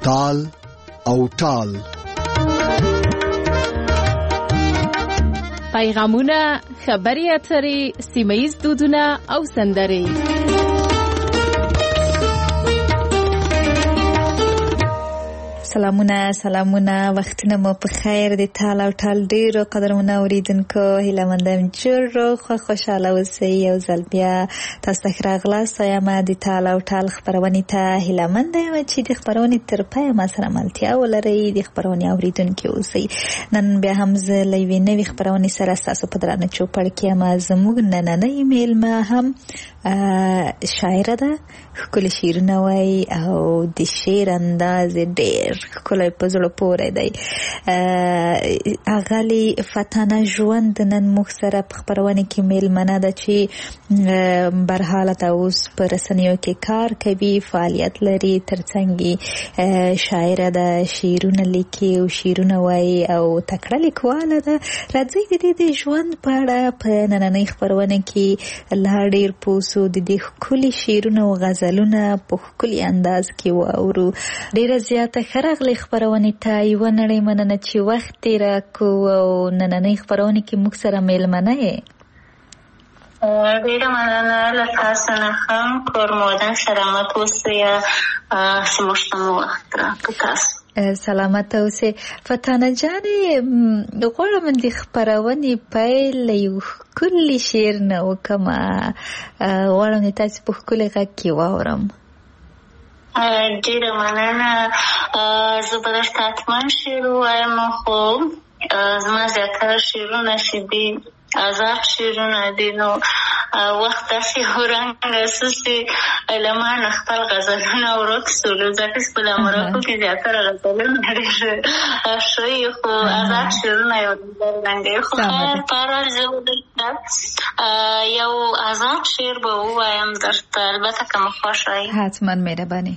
تال او ټال. پیغامونه، خبري اترې، سیمه‌ییز دودونه او سندرې. سلامونه وختونه مو په خیر دي. تال او ټال ډیرو قدرمنه اوریدونکو هیله مندم جوړ خوشاله اوسئ. یو ځل بیا تاسو ته راغلاست. یم د تال او ټال خبرونې ته هیله مندم چې د خبرونې تر پای ما سره ملتیا ولرئ. د خبرونې اوریدونکو اوسئ. نن بیا هم زه له یوې نوې خبرونې سره ستاسو په درانه چوپړ کې یم. زموږ نننۍ میلمه هم شاعره ده، ښکلي شعرونه وایي او د شعر انداز ډېر ښکلی په زړه پورې دی. اغلې فتانه ژوند نن موږ سره په خپرونه کې میلمنه ده چې برحاله ته اوس په رسنیو کې کار کوي، فعالیت لري، ترڅنګ شاعره ده، شعرونه لیکي او شعرونه وایي او تکړه لیکواله ده. راځئ د دې د ژوند په اړه په نننۍ خپرونه کې لا ډېر پوه سو، د دې ښکلي شعرونه او غزلونه په ښکلي انداز کې واورو. ډېره زیاته ښه راغلې خپرونې ته. یوه نړۍ مننه چې وخت تېر کړو او نننۍ خپرونې کې موږ سره میلمنه یې. ډېره مننه له تاسو نه هم کور مودن سلامت اوسئ چې موږ ته مو وخت راکړ. تاسو سلامت اوسئ. فتانه جانې غواړم د خپرونې پیل له یو ښکلي شعر نه وکړم. غواړم د تاسو په ښکلي غږ کې واورم. ډېره مننه. زه به درته حتما شعر ووایم، خو زما زیاتره شعرونه چې دي آزاد شعرونه دي، نو وخت داسې ورنګه سوسې له ما نه خپل غزلونه ورک سولو، ځکه چې په مرکو کې زیاتره غزلونه ډېر ښوي، خو آزاد شعرونه یو رنګه. خو خیر پاره زه یو آزاد شعر به ووایم درته، البته که مو خوښ وي. حتما مهرباني.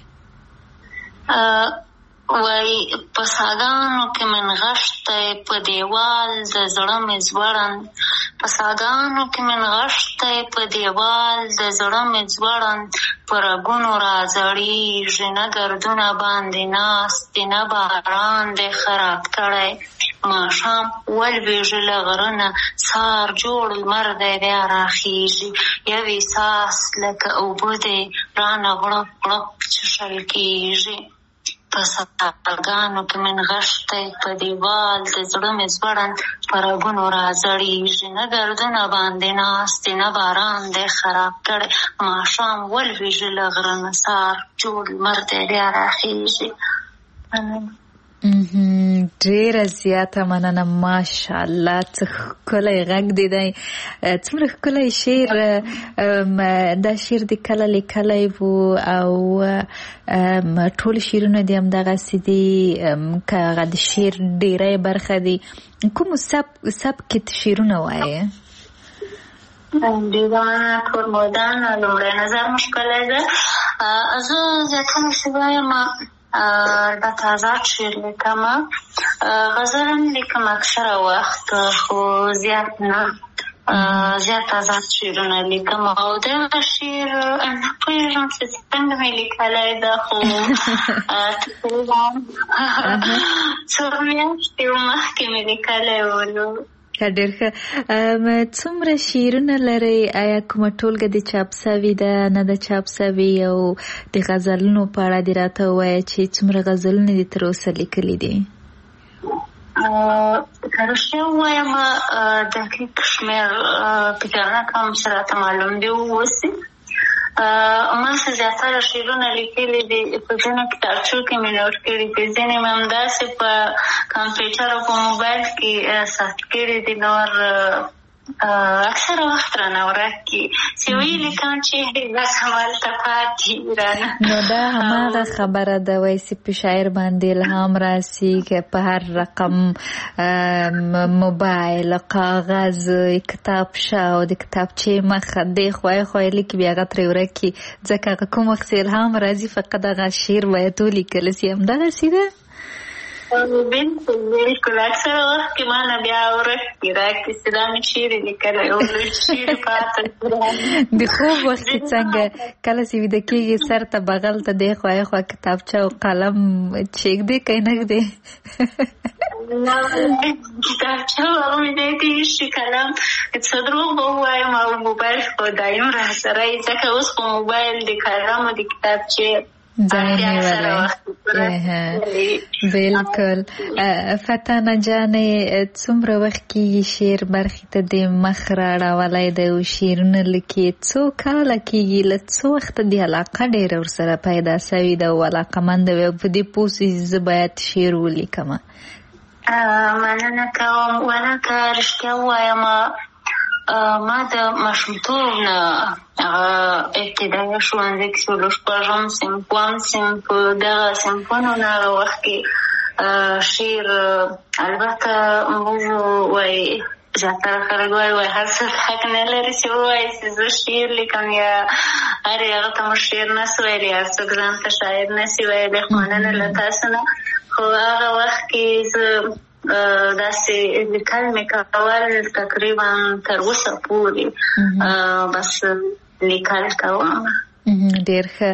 وای په ساګانو کې من غشتی په دیوال د زړه مې ځوړند، په ساګانو کې من غشتی په دیوال د زړه مې ځوړند، په رګونو راځړېږي نه ګردونه باندې ناست دي، نه باران دی خراب کړی، ماښام ولوېږي له غره نه، سهار جوړ لمر دی بیا راخېږي، یو احساس لکه اوبه دی رانه غړپ غړپ څښل کېږي. په ساګانو کې من غشتی په دیوال د زړه مې ځوړند، په رګونو راځړېږي نه ګردونه باندې ناست دي، نه باران دی خراب کړی، ماښام ولوېږي له غره نه، سهار جوړ لمر دی بیا راخېږي. ډېره زیاته مننه. ماشاءالله څه ښکلی غږ دی. څومره ښکلی شعر. دا شعر د کله لیکلی و او ټول شعرونه دې همدغسې دي که هغه د شعر ډېری برخه دي. کومو سبک کې شعرونه وایې؟ دیوانه کور مودن لومړی نظر مو ښکلی ده. زه زیاتره چې وایم البته آزاد شعر لیکم، غزل هم لیکم اکثره وخت، خو زیات نه، زیات آزاد شعرونه لیکم. او دغه شعر نه پوهېږم چې څنګه مې لیکلی ده، خو تقریبا څو میاشتې مخکې مې لیکلی و. ډېر ښه. څومره شعرونه لرئ؟ آیا کومه ټولګه د چاپ سوي ده، نه ده چاپ سوي؟ او د غزلونو په اړه دې راته ووایه چې څومره غزلونه دې تر اوسه لیکلي دي؟ که رښتیا ووایم دقیق شمېر فکر نه کوم چې راته معلوم دي اوسي. ما څه زیاتره شعرونه لیکلي دي، په ځینو کتابچو کې مې نوټ کړي دي، ځینې مې همداسې په کمپیوټر او په موبایل کې ثبت کړي دي. نور اکثره وخت رانه ورک کي چې ویلي کم چې بس همالته پاتې رانه. نو دا هماغه خبره ده، وایي چې په شاعر باندې الهام راسي که په هر رقم موبایل، کاغذ، کتابچه او د کتابچې مخه دی خوای خوای لیکي، بیا هغه ترې ورک کي، ځکه هغه کوم وخت الهام راځي فقط هغه شعر باید ولیکل سي. همدغسې ده. بالکل اکثر وخت کې ما نه بیا ورکې راکړي چې دا مې شعر لیکلی او شعر پاته د خوب وخت کې څنګه کله چې ویده کېږي سر ته بغل ته دی خوا خوا کتابچه او قلم چیږدې که نه ږدې کتابچه وغومېدی شي قلم څه دروغ به ووایم او موبایل خو دایم را سره یې ځکه اوس خو موبایل د قلم او د کتابچې بالکل. فتانه جانې څومره وخت کېږي شعر برخې ته د مخ راړولی دی او شعرونه لیکي؟ څو کاله کېږي؟ له څو وخته د علاقه ډېره ورسره پیدا شوې ده او علاقمنده وې او په دې پوه شې زه باید شعر ولیکمه؟ مننه کوم. ونه که رښتیا ووایم ما د ماشومتوب نه ابتدایي ښوونځي کې شولو شپږم صنف اووم صنف په دغه صنفونو نه هغه وخت کې شعر البته موږ وایي زیاتره خلک وایي هر څه حق نه لري چې ووایي چې زه شعر لیکم یا هر هغه ته مو شعر نه سو ویلی هر څوک ځان ته شاعر نه سي ویلی خو مننه له تاسو نه. خو هغه وخت کې زه داسې لیکل مې کول تقریبا تر اوسه پورې بس لیکل کوم. ډېر ښه.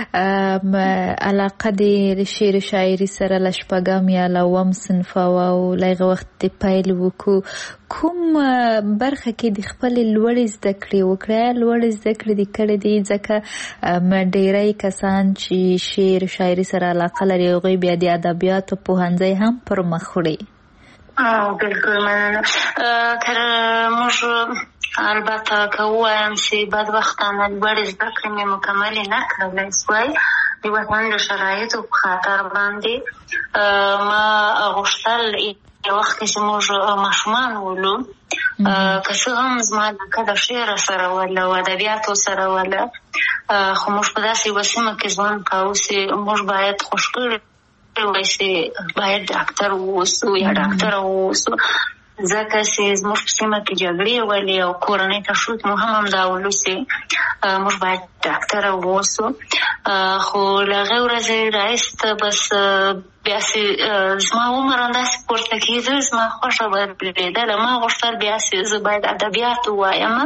علاقه دې د شعر شاعري سره له شپږم یا له اووم صنفه وه او له هغه وخت دې پیل وکړو. کوم برخه کې د خپلې لوړې زده کړې وکړې؟ لوړې زده کړې دې کړې دي ځکه ډېری کسان چې شعر شاعري سره علاقه لري هغوی بیا د ادبیاتو پوهنځی هم پر مخ وړي. بالکل مننه. تر موږ البته که ووایم چې بدبختانه لوړې زده کړې مې مکملې نه کړلی سوای د وطن د شرایطو په خاطر باندې. ما غوښتل یو وخت کې چې موږ ماشومان ولو که څه هم زما علاقه د شعر سره وله او ادبیاتو سره وله خو موږ په داسې یوه سیمه کې ژوند کوو چې موږ باید خوش کړي وای چې باید ډاکټر واوسو یا ډاکټره واوسو ځکه چې زموږ په سیمه کې جګړې ولې او کورنۍ تشویق مو هم همدا ولو چې موږ باید ډاکټره واوسو. خو له هغې ورځې راایسته بس بیا چې زما عمر همداسې پورته کېده زما خوښه بدلېدله. ما غوښتل بیا چې زه باید ادبیات ووایم.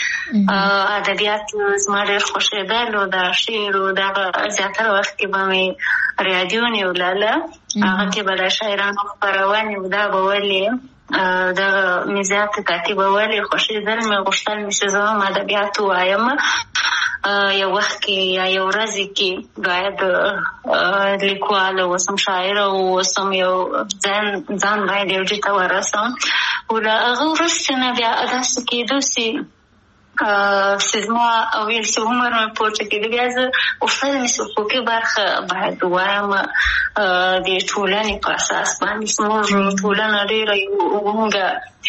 ادبیات زما ډېر خوښېدل او د شعر او دغه زیاتره وخت کې به مې راډیو نیوله هغه کې به د شاعرانو خپرونې او دا به ولې دغه مې زیاته تعقیبولې خوښېدل مې غوښتل مې چې زه هم ادبیات ووایم. یو وخت کې یا یو ورځې کې باید لیکواله اوسم شاعره واوسم یو ځان باید یو ځای ته ورسم. او له هغه وروسته نه بیا داسې کېدو چې زما ویل چې عمر مې پورته کېده بیا زه غوښتل مې چې حقوقي برخه باید ووایم د ټولنې په اساس باندې. زموږ ټولنه ډېره وموږه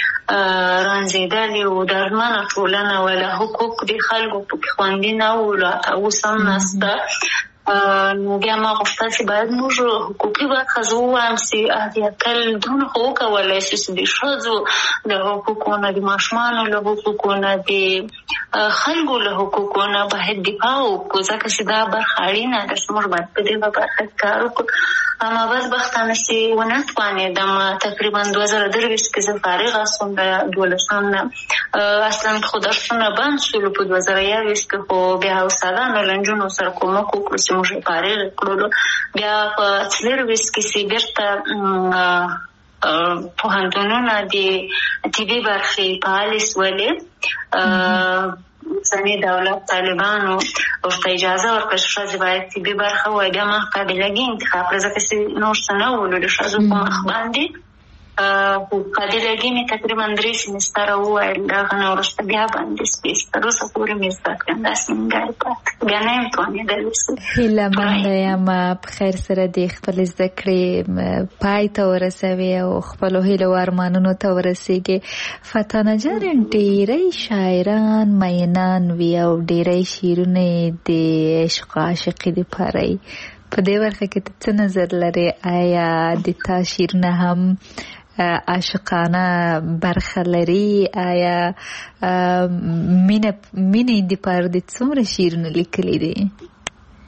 رنځېدلې او درمنه ټولنه وله حقوق د خلکو پکې خوندي نه وو لا اوس هم نسته. نو بیا ما غوښتل چې باید موږ حقوقي برخه زه ووایم چې اتل دونه خو وکولی شي چې د ښځو له حقوقو نه د ماشومانو له حقوقو نه د خلکو له حقوقو نه باید دفاع وکړو ځکه چې دا برخه اړینه ده چې موږ باید په دې برخه کې کار وکړو. اما بدبختانه چې ونه توانېدم تقریبا 2023 کې زه فارغه شوم د 12 نه اصلا خو درسونه بند شولو په 2021 کې خو بیا استادانو له نجونو سره کومک وکړو چې موږ یې فارغ کړلو. بیا په 24 کې چې بېرته پوهنتونونه د طبي برخې فعالې شولې اوسني دولت طالبانو ورته اجازه ورکړه چې ښځې باید طبي برخه ووایي. بیا ما قابلګي انتخاب کړه ځکه چې نور څه نه ولو د ښځو په مخ باندې. قابلګي مې تقریبا 3 سیمستره وویل د هغه نه وروسته بیا باندې سپېڅ تر اوسه پورې مې زده کړم داسې نیمګړې پاتې بیا نه یم توانېدلی. هیله منده یم په خیر سره د خپلې زده کړې پای ته ورسوي او خپلو هیلو او ارمانونو ته ورسېږي. فتانه جان ډېری شاعران مینان وي او ډېری شعرونه د عشق عاشقي دپاره یي. په دې برخه کې ته څه نظر لرې؟ آیا د تا شعرونه هم عاشقانه برخه لري؟ آیا مینې دپاره د څومره شعرونه لیکلي دي؟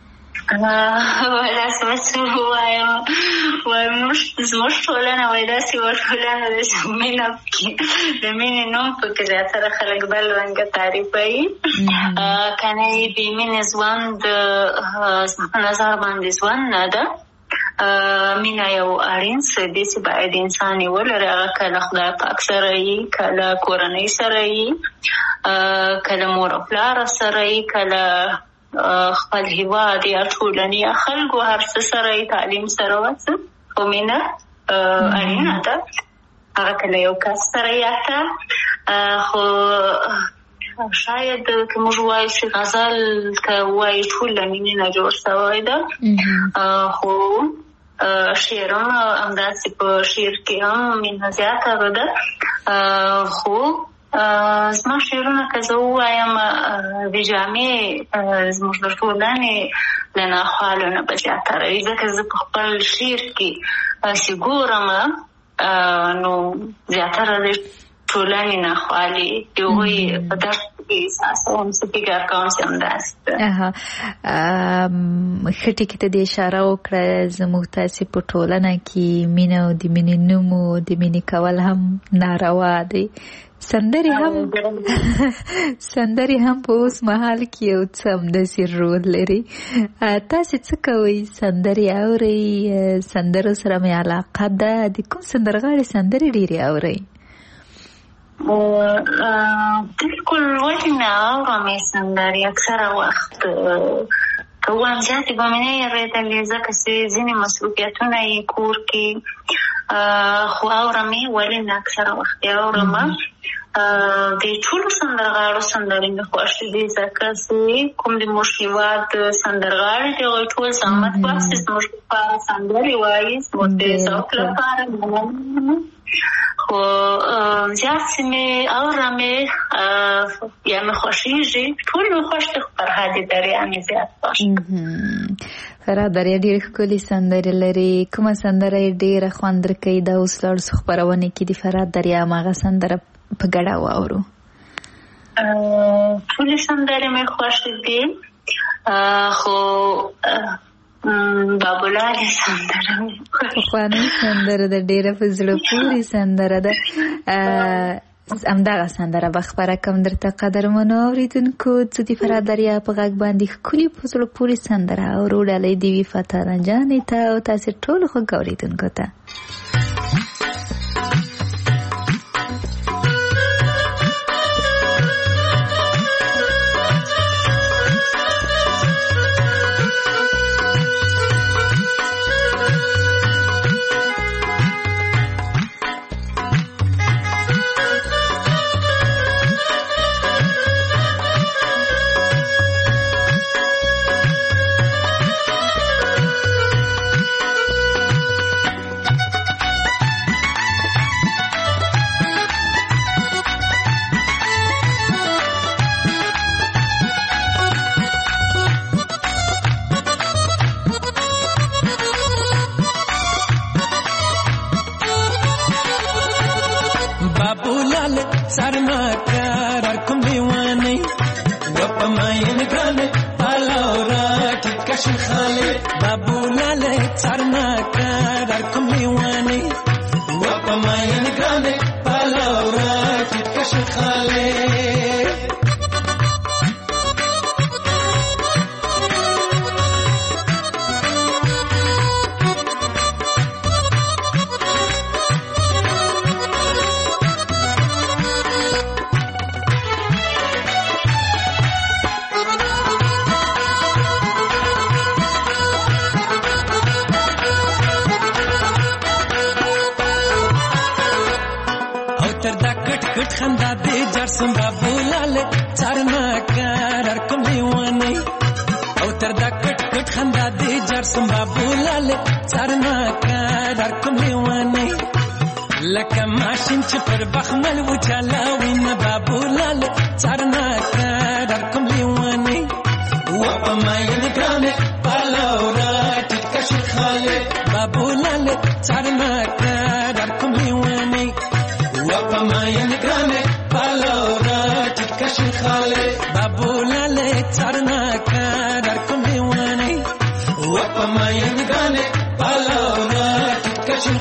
ولا سمسو وایم زموږ ټولنه وای داسې ټولنه ده چې مینه پکې د مینې نوم پکې زیاتره خلک بل رنګه تعریفوي کنه د مینې ژوند نظر باندې ژوند نه ده مینه یو اړین څه دی چې باید انسان یې ولري هغه کله خدای پاک سره یي کله کورنۍ سره یي کله مور او پلار سره یي کله خپل هیواد یا ټولنې یا خلکو هر څه سره یي تعلیم سره وڅ خو مینه اړینه ده هغه کله یو کس سره یي خو شاید که موږ وایو چې غزل که وایي ټول له مینې نه جوړ شوی ده خو شعر هم همداسې په شعر کې هم مینه زیاته ده خو زما شعرونه که زه ووایم د جامې زموږ د ټولنې له ناخوالو نه به زیاتره وي ځکه زه په خپل شعر کې چې ګورم نو زیاتره د ټولنې ناخوالې د هغوی په درد کې احساسوم چې فکر کوم چې همداسې ده ښه ټکي ته دې اشاره وکړه زموږ تاسې په ټولنه کې مینه او د مینې نوم او د مینې کول هم ناروا دی سندرې هم په اوس مهال کې یو څه همداسې رول لري تاسې څه کوئ سندرې اورئ سندرو سره مې علاقه ده د کوم سندرغاړي سندرې ډېرې اورئ بالکل ولې نه اورم سندرې اکثره وخت که ووایم زیاتې به مې نه اورېدلې ځکه چې ځینې مصروفیتونه یې کور کې خو اورم یې ولې نه اکثره وخت یې اورم د ټولو سندرغاړو سندرې مې خوښې دي ځکه چې کوم د موږ هېواد سندرغاړي دي هغوی ټول زحمت باسي زموږ لپاره سندرې وایي زموږ د ذوق لپاره خو زیات چې مې اورم یا مې خوښېږي ټول مې خوښ دي خو فرهاد دریا مې زیات خوښ فرهاد دریا ډېرې ښکلې سندرې لري کومه سندره یې ډېره خوند درکوي دا اوس لاړو څو خپرونې کې د فرهاد دریا هماغه سندره په ګډه واورو ټولې سندرې مې خوښې دي خو بابولالې سندره پخوانۍ سندره ده ډېره په زړه پورې سندره ده همدغه سندره به خپره کړم درته قدرمنو اورېدونکو زه د فرهاد دریا په غږ باندې ښکلې په زړه پورې سندره اورو ډالۍ دې وي فتح رنجانې ته او تاسې ټولو خوږ اورېدونکو ته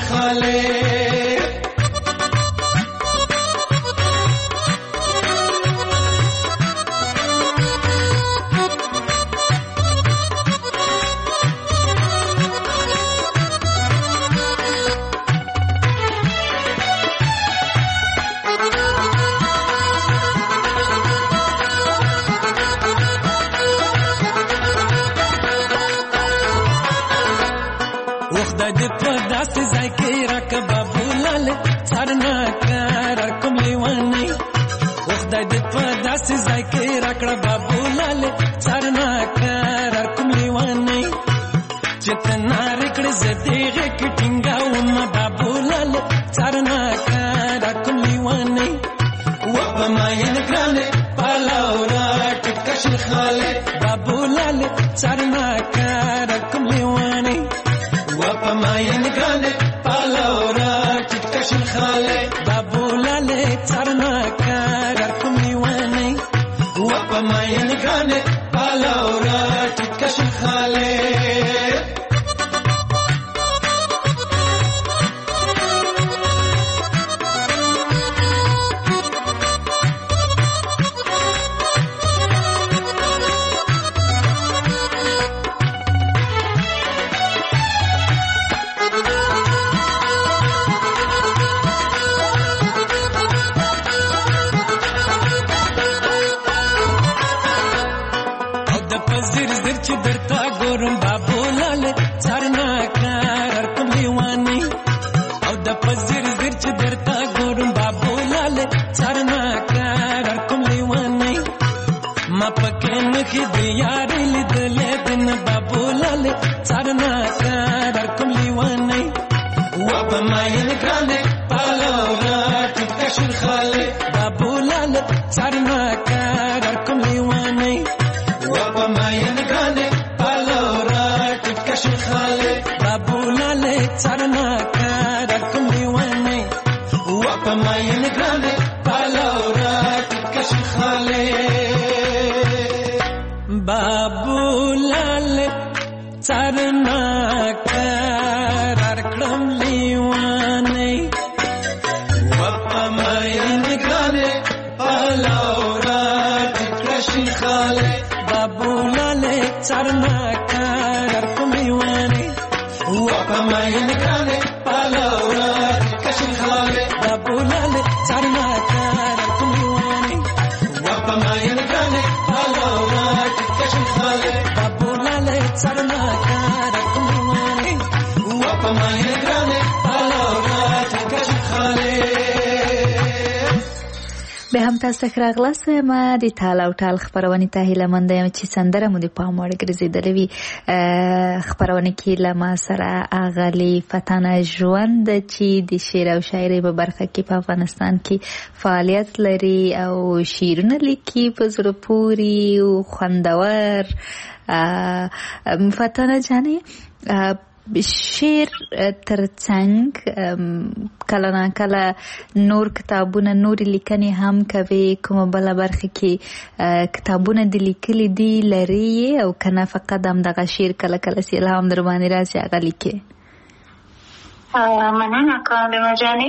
خاله به هم تاسو ښه راغلاست. ما د تال او ټال خپرونې ته هیله مند یم چې سندره مو د پام وړ ګرځېدلې وي. خپرونې کې له ما سره اغلي فتانه ژوند چې د شعر او شاعرۍ په برخه کې په افغانستان کې فعالیت لري او شعرونه لیکي په زړه پورې او خوندور. فتانه جانې شعر ترڅنګ کله نه کله نور کتابونه نور لیکنې هم کوي، کومه بله برخه کې کتابونه د لیکلي دي لري او کنه فقط هم دغه شعر کله کله چې الهام در باندې راځي هغه لیکي؟ مننه کالمه جانې.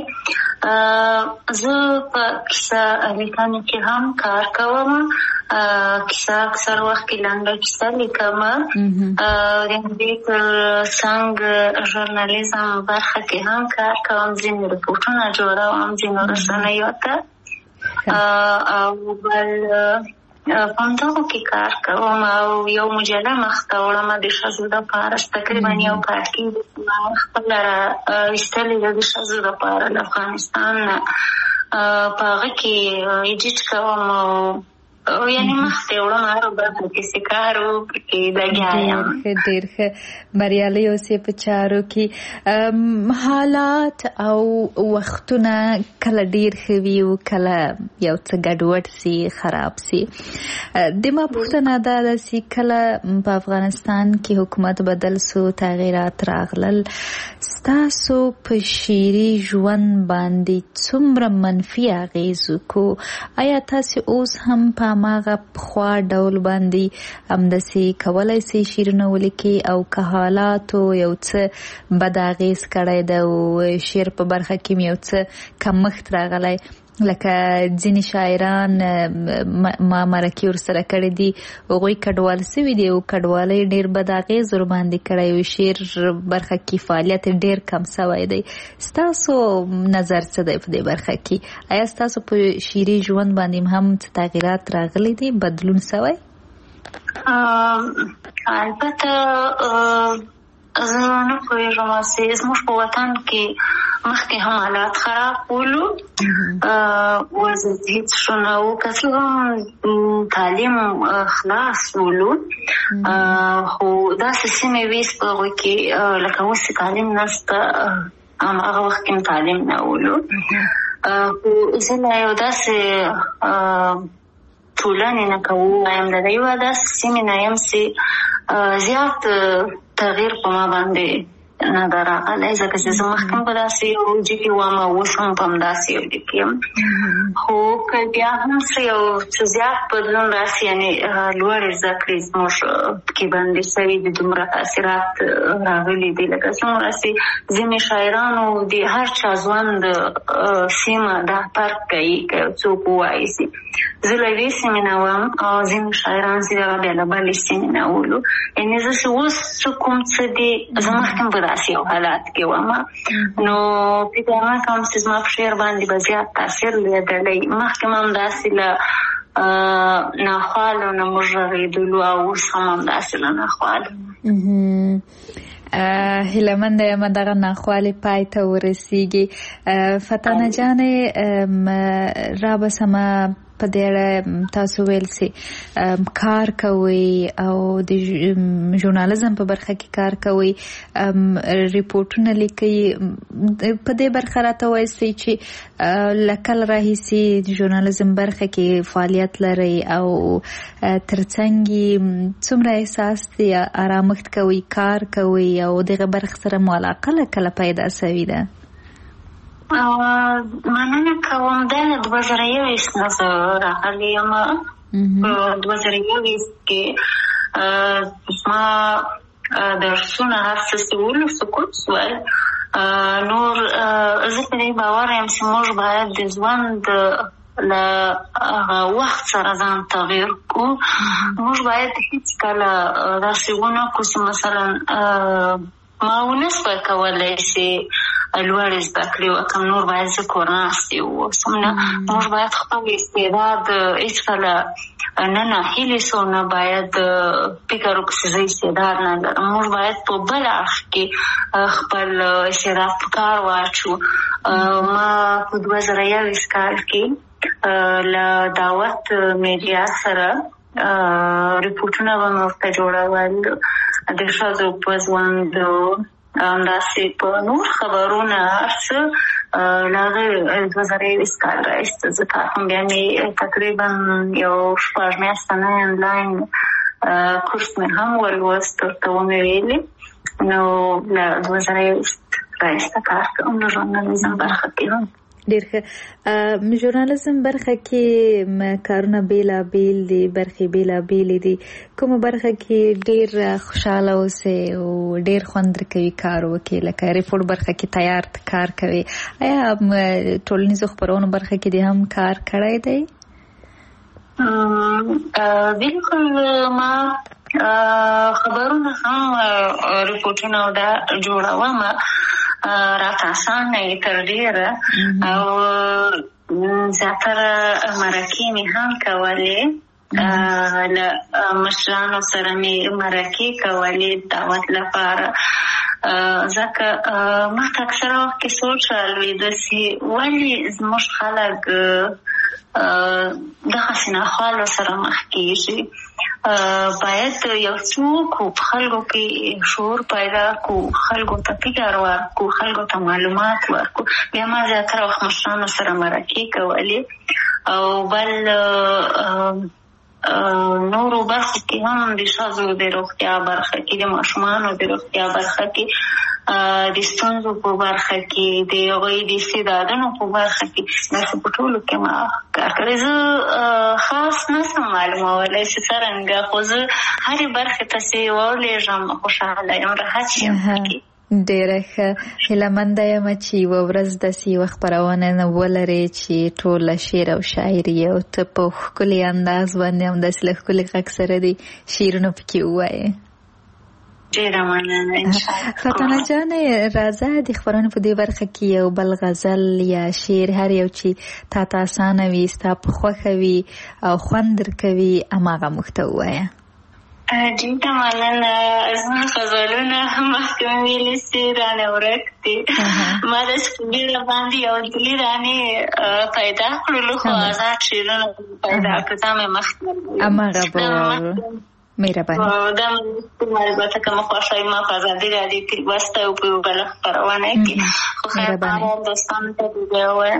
زه په کیسه لیکنې کې هم کار کوم. کیسه اکثر وخت کې لنډه کیسه لیکم. د دې تر څنګ ژورنالیزم برخه کې هم کار کوم. ځینې رپورټونه جوړوم ځینو رسنیو ته او بل په همدغو کې کار کوم او یو مجله مخته وړم د ښځو دپاره. تقریبا یو پارټي خپله راویستلې ده د ښځو دپاره د افغانستان نه. په هغه کې ایډیټ کوم او یعنی مخته وړم هر برخه کې چې کار وکړي لګیا یم. ډېر ښه بریالي اوسې په چارو کې. حالات او وختونه کله ډېر ښه وي او کله یو څه ګډوډ سي خراب سي. د ما پوښتنه دا ده چې کله په افغانستان کې حکومت بدل سو تغیرات راغلل، ستاسو په شعري ژوند باندې څومره منفي اغېز وکړو؟ آیا تاسو اوس هم په هماغه پخوا ډول باندې همداسې کولی سي شعرونه ولیکي او که حالاتو یو څه بد اغېز کړی ده او شعر په برخه کې یو څه کمښت راغلی لکه ځینې شاعران ما مرکې ورسره کړي دي هغوی کډوال سوي دي او کډوالۍ ډېر بد اغېز ورباندې کړی او شعر برخه کې فعالیت ډېر کم سوی دی. ستاسو نظر څه دی په دې برخه کې؟ آیا ستاسو په شعري ژوند باندې هم څه تغیرات راغلي دي، بدلون سوی؟ البته زه نه پوهېږم چې زموږ په وطن کې مخکې هم حالات خراب ولو، وضعیت هېڅ ښه نه و، که څه هم تعلیم خلاص ولو، خو داسې سیمې وې چې په هغوی کې لکه اوس چې تعلیم نشته هماغه وخت کې هم تعلیم نه ولو. خو زه لا یو داسې ټولنې نه که ووایم د یوه داسې سیمې نه یم چې زیات تغییر په ما باندې نه ده راغلی، ځکه چې زه مخکې په داسې یو ځای کې وم او اوس هم په همداسې یو ځای کې یم. خو که بیا هم څه یو څه زیات بدلون راسي، یعنې لوړې زده کړې زموږ پکې باندې سوي دي، دومره تاثیرات راغلي دي لکه څومره چې ځینې شاعرانو د هر چا ژوند سیمه دا فرق کوي که یو څوک ووایي چې زه له یوې سیمې نه وم او ځینې شاعران چې هغه بیا له بلې سیمې نه ولو. یعنې زه چې اوس څه کوم څه دي زه مخکې هم په داسې یو حالات کې وم، نو فکر نه کوم چې زما په شعر باندې به زیات تاثیر لیدلی. مخکې هم داسې له ناخوالو نه موږ غږېدلو او اوس هم همداسې له ناخوالو. هیله منده یم دغه ناخوالې پای ته ورسیږي. فتانه جانې رابسمه په دې اړه تاسو ویل سي کار کوي او د ژورنالیزم په برخه کې کار کوي، ریپورټونه لیکي. په دې برخه راته وایي چې لکل راهیسي د ژورنالیزم برخه کې فعالیت لري او ترڅنګ څومره احساس دی آرامښت کوي، کار کوي او دغه برخه سره مو علاقه کله پیدا سوي ده؟ مننه کوم. دا 2021 نه زه راغلی یم. په 2021 کې زما درسونه هر څه چې ولو سقوط شول. نور زه په دې باور یم چې موږ باید د ژوند له وخت سره ځان تغییر کړو. موږ باید هېڅکله داسې ونه کړو چې مثلا ما ونه شوای کولی چې لوړې زده کړې وکړم، نور باید زه کور ناستې واوسم. نه، موږ باید خپل استعداد هېڅکله نه ناهیلې سو، نه باید فکر وکړو چې زه استعداد نه لرم. موږ باید په بل اړخ کې خپل استعداد په کار واچو. ما په 2021 کال کې له دعوت میډیا سره ریپورټونه به مې ورته جوړول د ښځو په ژوند، همداسې په نور خبرونه هر څه له هغې 2021 کال راهیسته زه کار کوم. بیا مې تقریبا یو 6 میاشته نه انلاین کورس مې هم ولوست، ورته ومې ویلې. نو له 2021 راهیسته کار کوم د ژورنالیزم برخه کې هم. ډېر ښه. ژورنالیزم برخه کې کارونه بېلابېل دي، برخې بېلابېلې دي. کومه برخه کې ډېر خوشحاله اوسئ او ډېر خوند درکوي کار وکړئ؟ لکه ریپورټ برخه کې تیار کار کوي، آیا ټولنیزو خپرونو برخه کې دې هم کار کړی دی؟ بالکل. ما خبرونه هم ریپورټونه دا جوړوم، راته اسانه یې تر ډېره، او زیاتره مرکې مې هم کولې. له مشرانو سره مې مرکې کولې دعوت لپاره. ځکه ما ته اکثره وخت کې سوچ رالوېده چې ولې زموږ خلک دغسې ناخوالو سره مخ کېږي. باید یو څوک په خلکو کې شعور پیدا کړو، خلکو ته فکر ورکړو، خلکو ته معلومات ورکړو. بیا ما زیاتره وخت مشرانو سره مرکې کولې. او بل نورو برخو کې هم د ښځو د روغتیا برخه کې، د ماشومانو د روغتیا برخه کې، د ستونزو په برخه کې، د هغوی د استعدادونو په برخه کې، داسې په ټولو کې ما کار کړی. زه خاص نشم معلومولی چې څرنګه، خو زه هرې برخې ته چې ولېږم خوشحاله یم، راحت یم. ډېره ښه. هیله منده یم چې یوه ورځ داسې یوه خپرونه ولرې چې ټوله شعر او شاعري او ته په ښکلي انداز باندې همداسې له ښکلي غږ سره دې شعرونه پکې ووایې. ډېره مننه. انشاءالله. فاتنه جانې راځه د خپرونې په دې برخه کې یو بل غزل یا شعر هر یو چې تا ته اسانه وي، ستا په خوښه وي او خوند درکوي، هماغه موږ ته ووایه. ډېره مننه. زما غزلونه مخکې مې ویلي چې رانه ورک دي. ما داسې په بیړه باندې یو دلي رانې پیدا کړلو، خو آزاد شعرونه پیدا کړل. دا مې مخکې هماغه به مهرباني. دا البته که مې خوښوي ما په ازادي راډیو کې لوستی او په یوه بله خپرونه کې، خو خیر دوستانو ته دې بیا ووایم.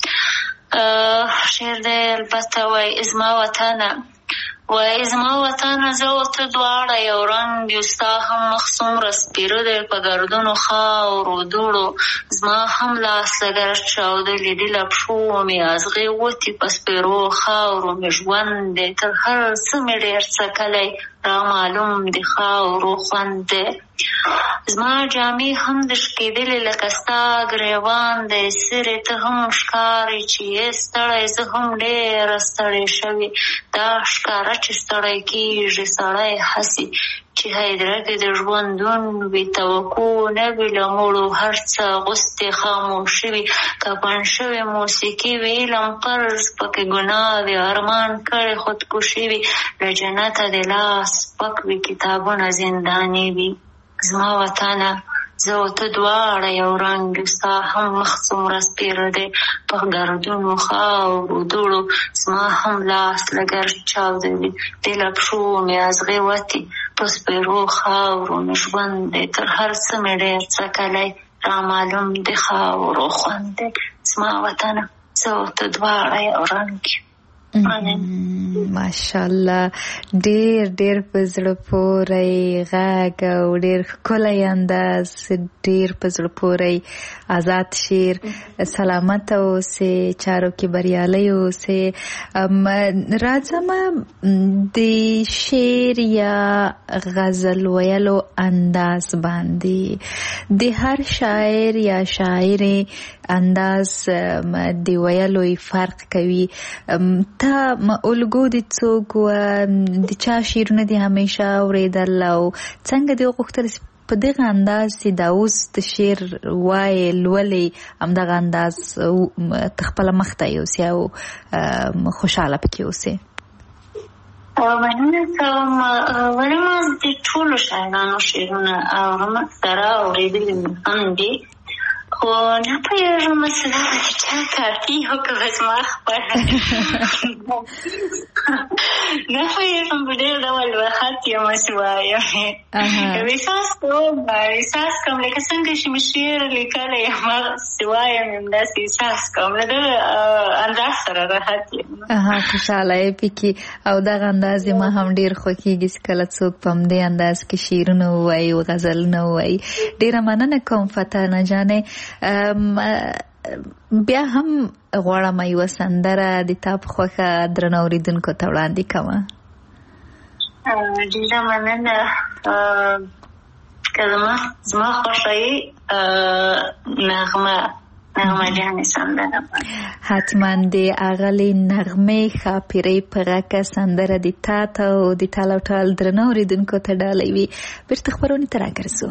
شعر دی البته وایي زما وطنه، وای زما وطنه زه او ته دواړه یو رنګ یو، ستا هم مخ څومره سپېره دی په ګردونو خاورو دوړو، زما هم لاس لږ چاودلي دي له پښو مې ازغې وتې په سپېرو خاورو مې ژوند دی، تر هر څه مې ډېر څکلی را معلوم د خاورو خوند دی. زما جامې هم د شکېدلې لکه ستا ګریوان دی، سرې ته هم ښکارې چې یې ستړی، زه هم ډېره ستړې شوې. دا ښکاره چې ستړی کېږي سړی هسې چې هیدره کې د ژوندون وي، توقع نه وي له مړو هر څه غوستې خاموشي وي، کفن شوې موسیقي وي، علم فرض پکې ګناه وي، ارمان کړې خودکشي وي، له جنته د لاس پک وي، کتابونه زنداني وي. زما وطنه زه او ته دواړه یو رنګ یو، ستا هم مخ څومره سپېره دی په ګردونو خاورو دوړو، زما هم لاس لږ چاودلي دي له پښو مې ازغې وتې په سپېرو خاورو مې ژوند دی، تر هر څه مې ډېر څکلی را معلوم د خاورو خوند دی. زما وطنه زه او ته دواړه یو رنګ یو. ماشاءالله، ډېر ډېر په زړه پورې غږ او ډېر ښکلی انداز، ډېر په زړه پورې آزاد شعر. سلامت اوسې، چارو کې بریالی اوسې. راځم د شعر یا غزل ویلو انداز باندې، د هر شاعر یا شاعر انداز د ویلو فرق کوي. ته الګو د څوک و د چا شعرونه دې همیشه اورېدل او څنګه دې وغوښتل په دغه انداز چې دا اوس د شعر وایې لولې همدغه انداز ته خپله مخته یوسې او خوشحاله پکې اوسې؟ مننه کوم. ولې ما د ټولو شاعرانو شعرونه اورم، اکثره اورېدلي مې هم دي، خو نه پوهېږم چې دا د چا کافي و که به زما خپله نه پوهېږم په ډېر ډول وخت یم چې وایم. احساس کوم لکه څنګه چې مې شعر لیکلی یم هغسې وایم، همداسې احساس کوم، له دغه انداز سره راحت یم. خوشحاله یې پکې او دغه انداز ما هم ډېر خوښېږي چې کله څوک په همدې انداز کې شعرونه ووایي او غزلونه ووایي. ډېره مننه کوم فاتنه جانې. بیا هم غواړم یوه سندره د تا په خوښه درنو اورېدونکو ته وړاندې کومه. ډېره مننه. که زما خوښوي نغمه جانې سندره حتما د اغلې نغمې ښاپیرۍ په غږه سندره د تا ته او د ټال او ټال درنو اورېدونکو ته ډالۍ وي. بېرته خپرونې ته راګرځو.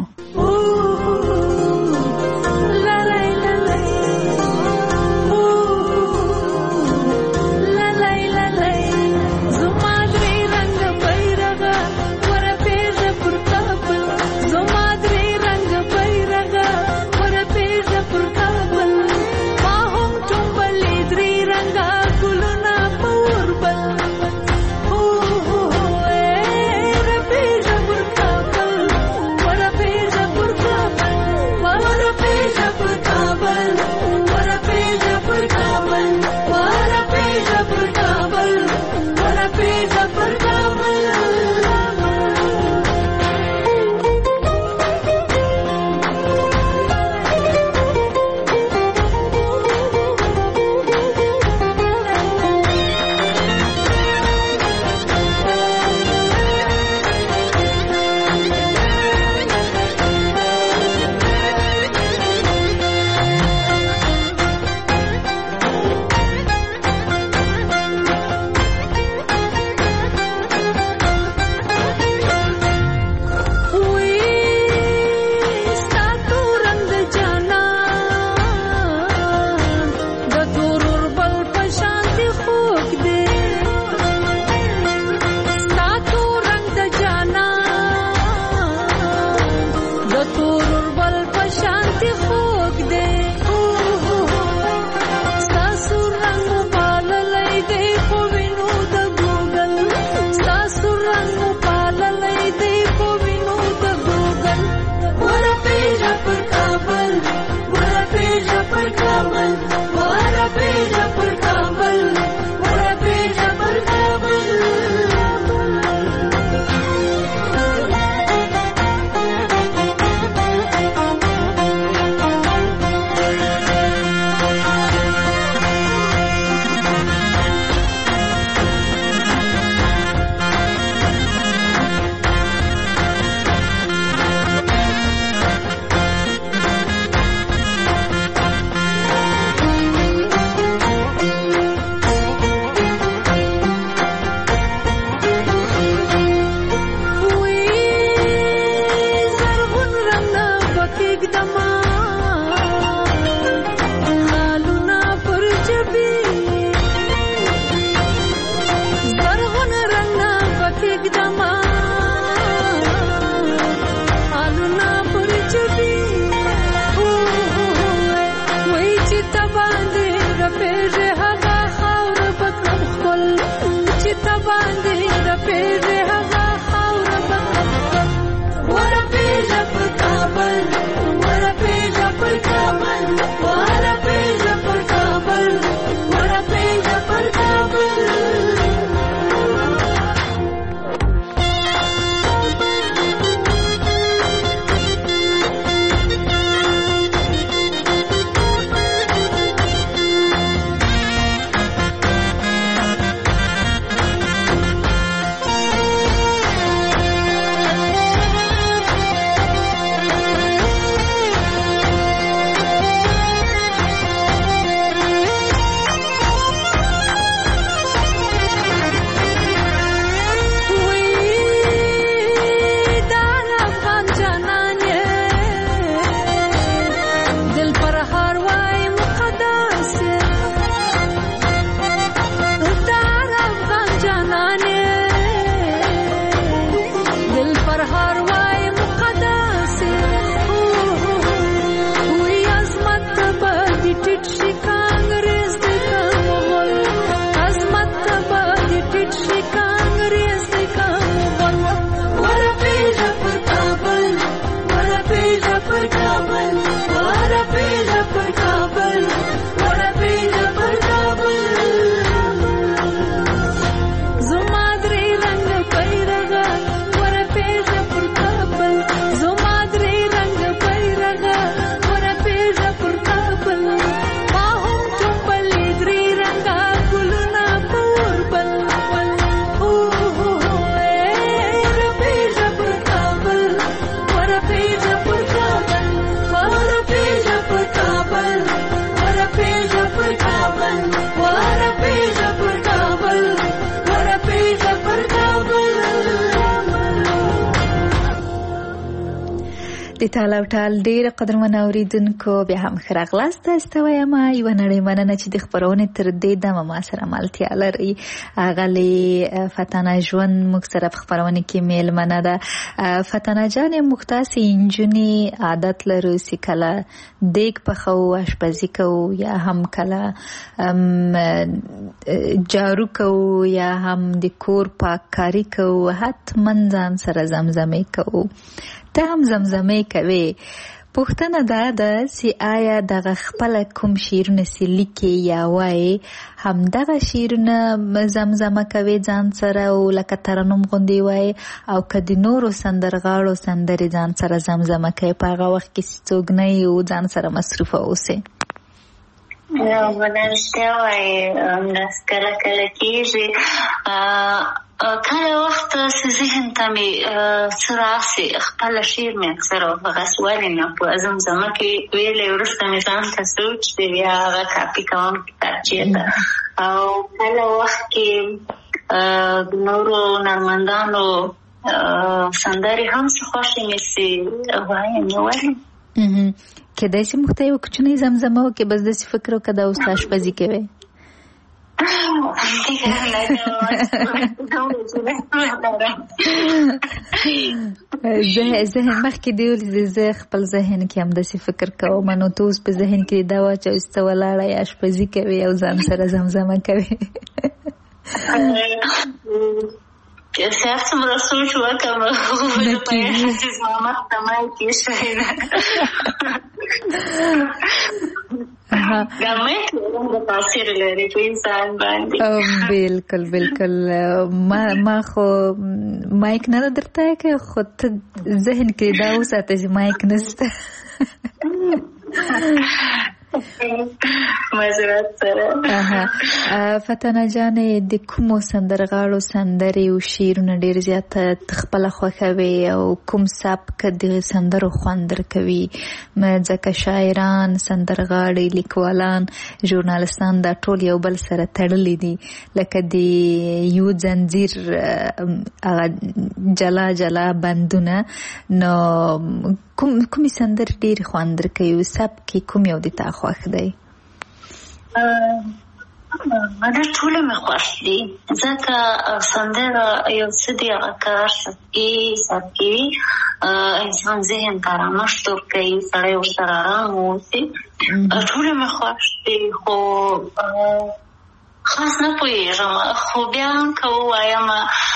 د ټال او ټال ډېر قدرمن اوریدونکو بیا هم ښه راغلاست. ستوایم یوه نړۍ مننه چې د خپرونې تر دې دمه ما سره ملتیا لري. ښاغلې فتانه ژوند موږ سره په خپرونې کې میلمنه ده. فتانه جانې موږ تاسې نجونې عادت لرو چې کله دیګ پخوو اشپزي کوو یا هم کله جارو کوو یا هم د کور پاککاري کوو حتما ځان سره زمزمې کوو. ته هم زمزمې کوي. پوښتنه دا ده چې آیا دغه خپله کوم شعرونه چې لیکې یا وایې همدغه شعرونه زمزمه کوي ځان سره او لکه ترنم غوندې وایې او که د نورو سندرغاړو سندرې ځان سره زمزمه کوي په هغه وخت کې چې څوک نه یې او ځان سره مصروفه اوسې؟ رښتیا وایي همداسې کله کله کېږي. کله وخت چې ذهن ته مې څه راسي خپله شعر مې اکثره هغسې ولې نه په زمزمه کې ویلی وروسته مې ځان ته سوچ دی بیا هغه کاپي کوم کتابچې ته او کله وخت کې د نورو هنرمندانو سندرې هم څه خوښې مې چې وایم نو ولې کېدای شي موږ ته یوه کوچنۍ زمزمه وکړې بس داسې فکر وکړه دا اوس اشپزي کوې. ذهن مخکې دی ولې زه خپل ذهن کې هم داسې فکر کوم نو ته اوس په ذهن کې دا واچوې چې ته ولاړه یې اشپزي کوې او ځان سره زمزمه کوې. صاحب څومره سوچ وکړم چې زما مخ ته مایکې شوې ده تاثیر لري په انسان باندې. بالکل بالکل. ما خو مایک نه درته که خو ته ذهن کې دا وساته چې مایک نشته. مزرات سره. فتانه جانې د کومو سندرغاړو سندرې او شعرونه ډېر زیات خپله خوښوي او کوم سبک د سندرو خوند درکوي؟ ځکه شاعران، سندرغاړي، لیکوالان، ژورنالستان دا ټول یو بل سره تړلي دي لکه د یو زنځیر جلا جلا بندونه. نو کومې سندرې ډېرې خوند درکوي او سبک کوم یو د تا خوښ دی؟ دا ټوله مې خوښ دي ځکه سندره یو څه دی هغه کار سبکي انسان ذهن ته رامشت ورکوي سړی ورسره ارام واوسي. ټوله مې خوښ دي خو خاص نه پوهېږم خو بیا هم که ووایم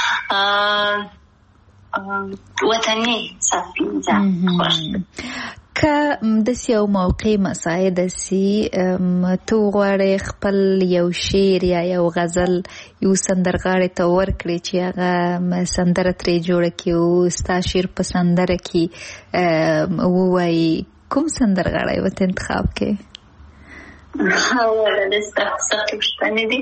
وطني سبکي ځان خوښ دی. که داسې یو موقع مساعده سي ته وغواړې خپل یو شعر یا یو غزل یو سندرغاړي ته ورکړې چې هغه سندره ترې جوړه کړي او ستا شعر په سندره کې ووایي، کوم سندرغاړی ورته انتخاب کړې؟ سختې پوښتنې دي.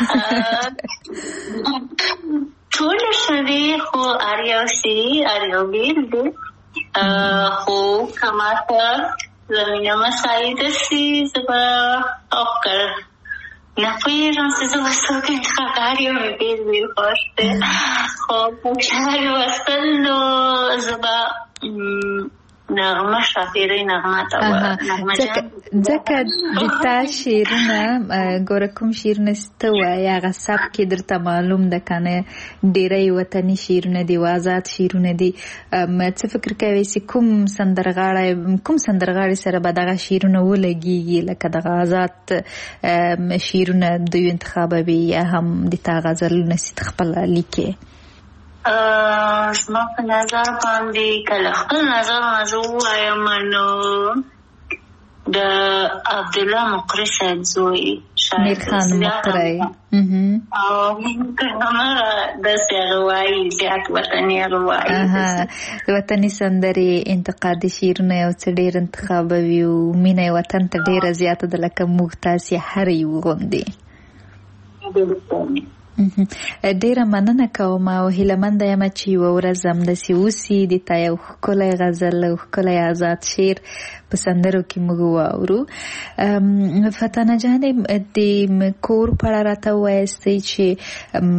ټوله ښه دي خو هر یو بېل دی. خو که ماته زمینه مساعده سي زه به افکر نه پوهېږم چې زه به څوک انتخاب کړم. هر یو مې بېل خوښ دی خو په کښې لوستل نو زه به نغمه شاپیرۍ نغمه ته ځکه د تا شعرونه ګوره کوم شعرونه چې ته وایې هغه سبک کې درته معلوم ده که نه ډېری وطني شعرونه دي او آزاد شعرونه دي. څه فکر کوې چې کوم سندرغاړي سره به دغه شعرونه ولګېږي لکه دغه آزاد شعرونه دوی انتخابوي یا هم د تا غزلونه چې ته خپله لیکې؟ زما په نظر باندې کله خپل نظرونه زه ووایم نو د عبدالله مقری صاحب زوی میرخان مقری او همغه داسې هغه وایي زیات وطني هغه وایي د وطني سندرې انتقادي شعرونه یو څه ډېر انتخابوي او مینه یې وطن ته ډېره زیاته ده لکه موږ تاسې هر یو غوندې. ډیره مننه کوم او هیلهمنده یم چې یوه ورځ همداسې وسي د تا یو ښکلی غزل او ښکلی آزاد شعر په سندرو کې موږ واورو. فتانه جانې د کور په اړه راته ووایاستئ چې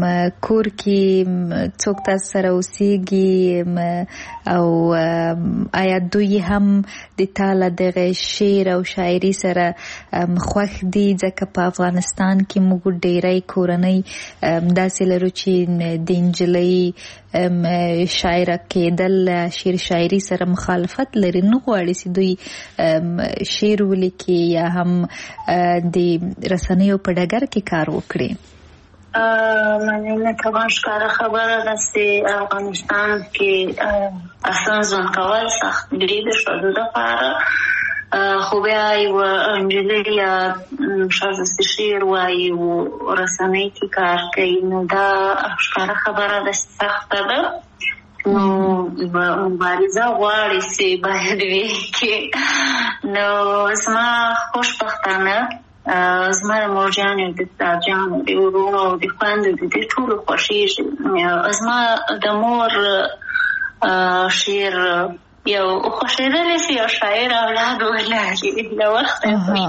کور کې څوک تاسو سره اوسېږي او آیا دوی هم د تاله دغه شعر او شاعري سره خوښ دي؟ ځکه په افغانستان کې موږ ډیری کورنۍ داسې لرو چې د نجلۍ شاعره کېدل شعر شاعري سره مخالفت لري، نه غواړي چې دوی شعر ولیکي یا هم د رسنیو په ډګر کې کار وکړي. مننه طبعا ښکاره خبره ده چې افغانستان کې اصلا ژوند کول سخت دي د ښځو دپاره، خو بیا یوه نجلۍ یا ښځه چې شعر وایي او رسنۍ کې کار کوي نو دا ښکاره خبره ده چې سخته ده. نو مبارزه غواړي چې باید وکړي. نو زما خوشبختانه زما د مورجانو د پلارجانو د ورونو د خویندو د دې ټولو خوښېږي. زما د مور شعر یو خوښېدلی چې یو شاعر اولاد ولري له وخته.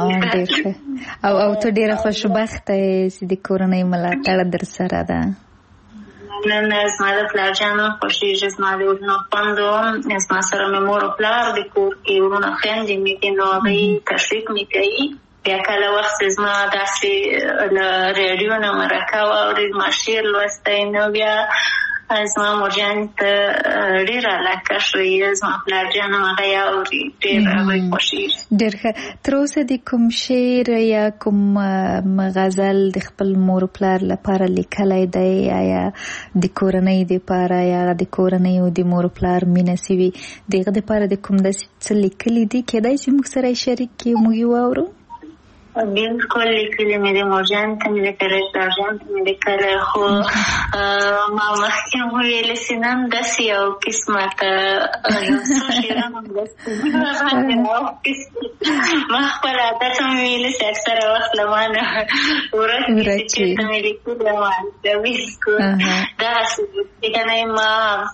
او ته ډېره خوشبخته یې چې د کورنۍ ملاتړ در سره ده. نه زما د پلارجانو خوښېږي، زما د ورونو خویندو، زما سره مې مور او پلار د کور کې ورونه خویندې مې دي نو هغوی تشویق مې کوي. بیا کله وخت زما داسې له ریډیو نه مرکه واوري زما شعر لوستی نو بیا زما مورجانې ته ډېره علاقه ښیي، زما پلارجان هم هغه یې اوري، ډېر هغوی خوښېږي. ډېر ښه. تر اوسه د کوم شعر یا کوم غزل د خپل مور پلار لپاره لیکلی دی؟ آیا د کورنۍ دپاره یا د کورنۍ او د مور پلار مینه سوي د هغه دپاره د کوم داسې څه لیکلي دي کېدای چې موږ سره یې شریک کړي موږ یې واورو؟ بالکل لیکلي مې دي، مورجانې ته مې لیکلی، پلارجان ته مې لیکلی، خو ما مخکې هم ویلې چې نن داسې یو قسمته یو څو شعران هم داسې ما خپل عادت هم ویلې چې اکثره وخت له ما نه ورک دي چې چېرته مې لیکلي ما دغسې دغسې لیکنه ما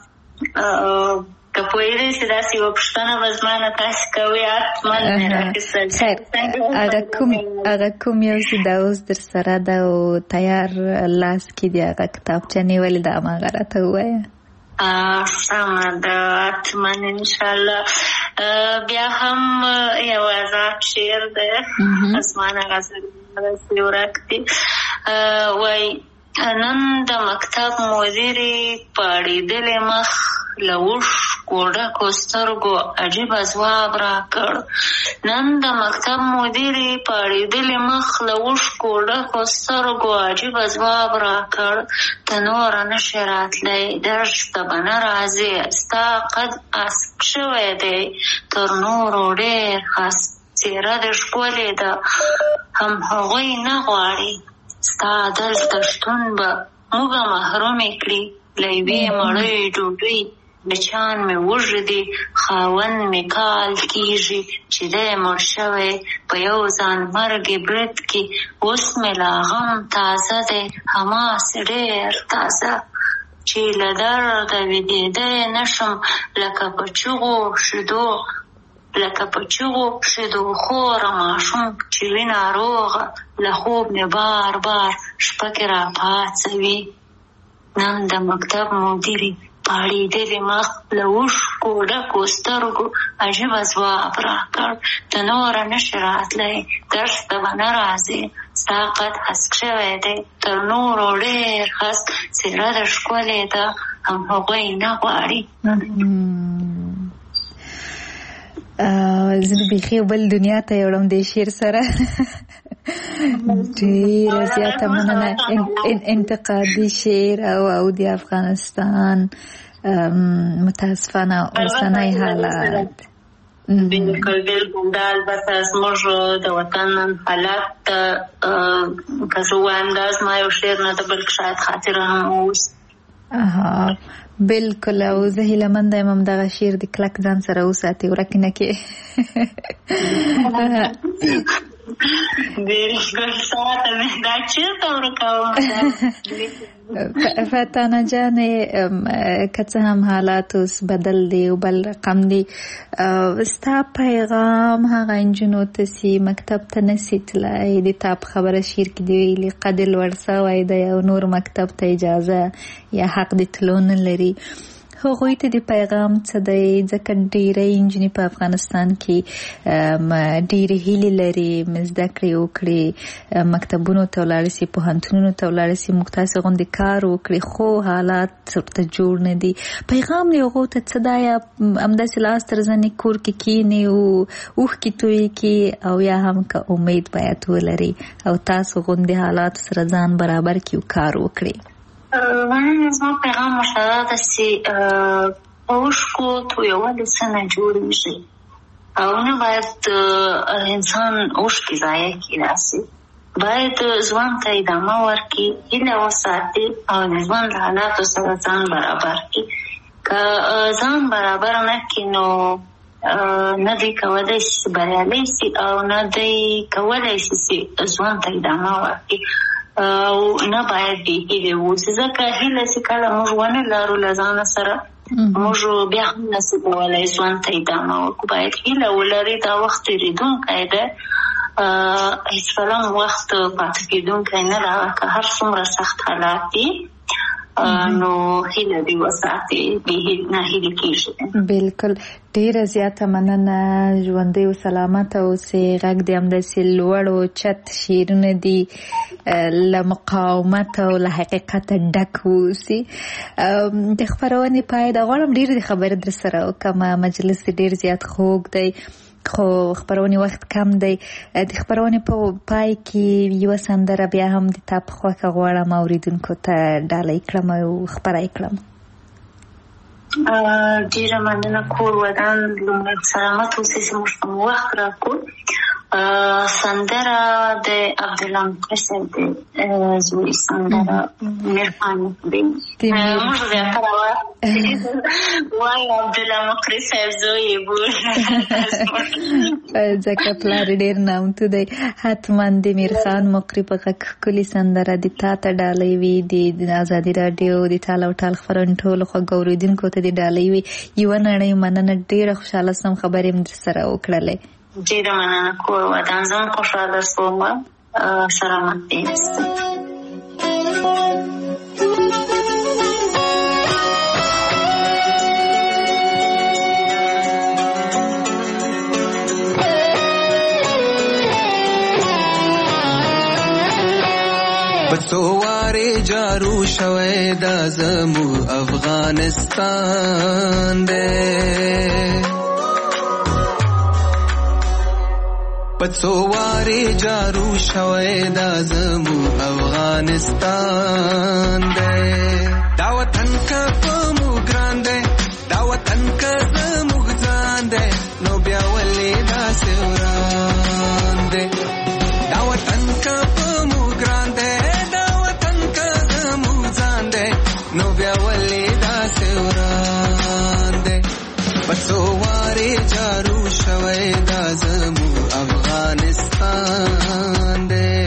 که پوهېدی چې داسې یوه پوښتنه به زما نه تاسې کوئ حتما مې راخیستل. خیر، هغه کوم یو چې دا اوس در سره ده او تیار لاس کې دی هغه کتابچه نیولې ده هماغه راته ووایه. سمه ده حتما انشاءالله. بیا هم یو آزاد شعر دی، اسمانه غزل داسې ورک دي، وایي نن د مکتب مدیرې پاړېدلې مخ له اوښکو ډکو سترګو عجیبه ځواب راکړ. نن د مکتب مدیرې پاړېدلې مخ له اوښکو ډکو سترګو عجیبه ځواب راکړ. ته نوره نشې راتلی، درس ته به نه راځې، ستا قد اسب شوی دی تر نورو ډېر خس، څېره دې ښکلې ده هم هغوی نه غواړي، ستا دلته شتون به موږه محرومې کړي. له یوې مړۍ ډوډۍ بچیان مې وږدي، خاوند مې کال کېږي چې دی مړ شوی په یو ځان مرګې برد کې. اوس مې لا غم تازه دی هماسې ډېر تازه، چې له درده ویدېدی نشم لکه په چغو شیدو خوره ماشوم چې وي ناروغه، له خوب مې بار بار شپه کې راپاڅوي. نن د مکتب مدیرې پاړېدلې مخ له اوښکو ډکو سترګو عجیبه ځواب راکړ. ته نوره نشې راتلی، درس ته به نه راځې، ستا قد هسک شوی دی تر نورو ډېر هسک، څېره دې ښکلې ده هم هغوی نه غواړي. زه بیخي بل دنیا ته یوړم دې شعر سره. ډېره زیاته مننه. انتقادي شعر او د افغانستان متاسفانه اوسنی حالات. بالکل دا البته زموږ د وطن حالات ته که زه ووایم دا زما یو شعر نه ده بلکې شاید خاطره هم اوس. بالکل. او زه هیلهمنده یم همدغه شعر د کلک ځان سره وساتې، ورک نه کړې. بالکل. ساعته مې دا چېرته ورکوم. فتانه جانې که څه هم حالات اوس بدل دی او بل رقم دی، ستا پیغام هغه نجونو ته چې مکتب ته نسي تللی، د تا په خبره شعر کې دی ویلي قد لوړ سوی دی او نور مکتب ته اجازه یا حق د تلو نه لري، هغوی ته د پیغام څه دی؟ ځکه ډېری نجونې په افغانستان کې ډېرې هیلې لري، زده کړې وکړي، مکتبونو ته ولاړې سي، پوهنتونونو ته ولاړې سي، موږ تاسې غوندې کار وکړي، خو حالات ورته جوړ نه دي. پیغام یې هغو ته څه دی؟ همداسې لاس تر زنې کور کې کښېني او اوښکې تویې کړي، او یا هم که امید باید ولري او تاسو غوندې حالاتو سره ځان برابر کړي او کار وکړي؟ زما پیغام ورته دا ده چې په اوښکو تویولو څه نه جوړېږي او نه باید انسان اوښکې ضایع کړي. داسې باید ژوند ته ادامه ورکړي، هیله وساتي او د ژوند له حالاتو سره ځان برابر کړي. که ځان برابر نه کړي نو نه دی کولی شي بریالی شي او نه دی کولی شي چې ژوند ته ادامه ورکړي او نه باید بې هیلې واوسي. ځکه هیله چې کله موږ ونه لرو له ځانه سره موږ بیا هم نشو کولی ژوند ته ادامه ورکړو. باید هیله ولري، دا وخت تېرېدونکی دی، هېڅکله وخت پاتې کېدونکی نه ده. که هر څومره سخت حالات دي نو هیله دې وساتي، نه هیلې کېږي. بلکل، ډېره زیاته مننه. ژوندی او سلامته اوسئ. غږ دې همداسې لوړ او چت شعرونه دي له مقاومت او له حقیقته ډک واوسي. د خپرونې پای ته غواړم ډېرې خبرې در سره وکړم. مجلس ډېر زیات خوږ دی خو خپرونې وخت کم دی. د خپرونې په پای کې یوه سندره بیا هم د تا په خوښه غواړم اورېدونکو ته ډالۍ کړم او خپره یې کړم. ډېره مننه. کور ودان لومړی سلامت اوسئ چې موږ ته وخت راکړو. سندره د عبدالله مقری صاحب د زوی سندره میرخان دی. موږ زیاتره وایو عبدالله مقری صاحب زوی بول ځکه پلار ډېر نامتو دی. حتما د میرخان مقری په غږ ښکلې سندره د تا ته ډالۍ وي، د ازادي راډیو د ټال او ټال خپرونې ټولو خوږ اورېدونکو ته د ډالۍ وي. یوه نړۍ مننه. ډېره خوشحاله شوم خبرې مې در سره وکړلې. ډېره مننه. کور ودان. زه هم خوشحاله شوم. سلامت دې اوسئ. څو وارې جارو شوی دا زموږ افغانستان دی، په څو وارې جارو شوی دا زموږ افغانستان دی. دا وطن که په موږ ګران دی، دا وطن که زموږ ځان دی، نو بیا ولې داسې وران دی. دا وطن که په موږ ګران دی، نو بیا ولې داسې وران دی. په څو وارې جارو شوی دا زموږ افغانستان دی.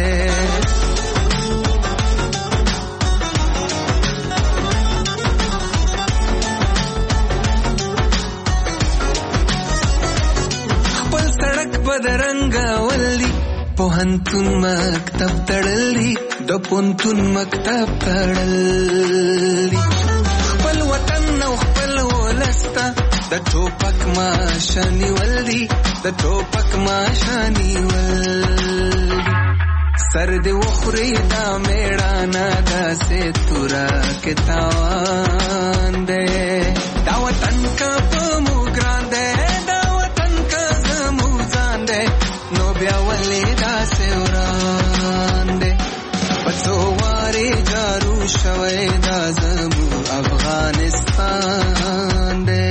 خپل سړک بدرنګه ولي، پوهنتون مکتب تړلی، د پوهنتون مکتب تړلی. خپل وطن او خپل ولسته د ټوپک ماشه نیول دي، د ټوپک ماشه نیول. سر دې وخوري دا میړانه داسې توره کې تاوان دی. دا وطن که په موږ ګران دی، دا وطن که زموږ ځان دی، نو بیا ولې داسې وران دی. په څو وارې جارو شوی دا زموږ افغانستان دی.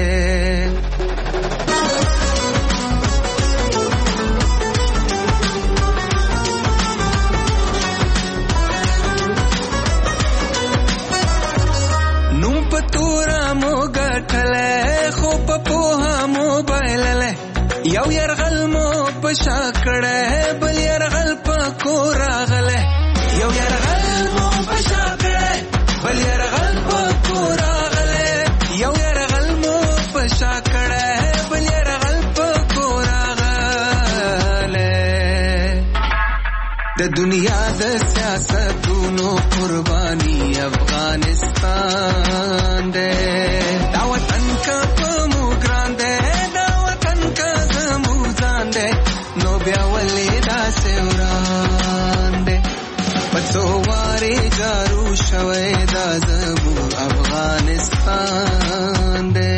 نوم په توره مو ګټلی، خو په پوهه مو بایللی. یو یرغل مو په شا کړی، بل یرغل په کور راغلی. یو یرغل مو په شا کړی، بل یرغل په کور راغلی. یو یرغل مو په شا کړی، بل یرغل په کور راغلی. د دنیا د سیاستونو قرباني افغانستان دے دا وطن کا پمو ګران دے دا وطن کا زمو ځان دے نو بیا ولې دا سوران دے پڅو واره جارو شوي دا زمو افغانستان دے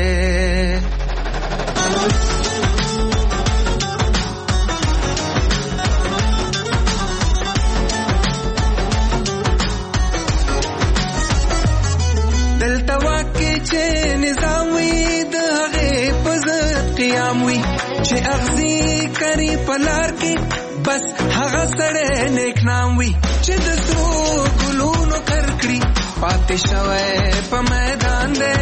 چې نظام وي د هغې په ضد قیام وي چې اغزي کوي په لار کې بس هغه سړی نیک نام وي چې د سرو ګلونو کرکړي پاتې شوی په میدان دی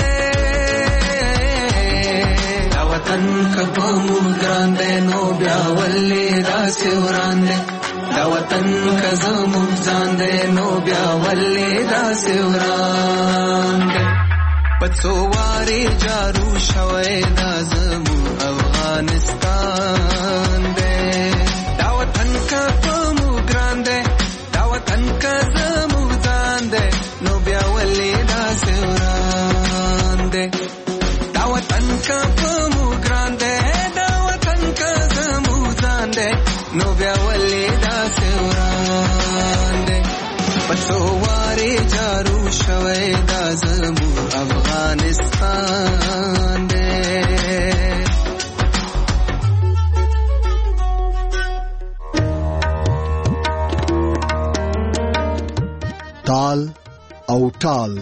دا وطن که په موږ ګران دی نو بیا ولې داسې وران دی دا وطن که زموږ ځان دی نو بیا ولې داسې وران دی پڅو واره جارو شوي دا زمو افغانستان دے دا وطن کا پمو ګران دے دا وطن کا زمو ځان دے نو بیا ولې دا سوران دے دا وطن کا پمو ګران دے دا وطن کا زمو ځان دے نو بیا ولې دا سوران دے پڅو واره جارو شوي دا زمو افغانستان دے تال او ټال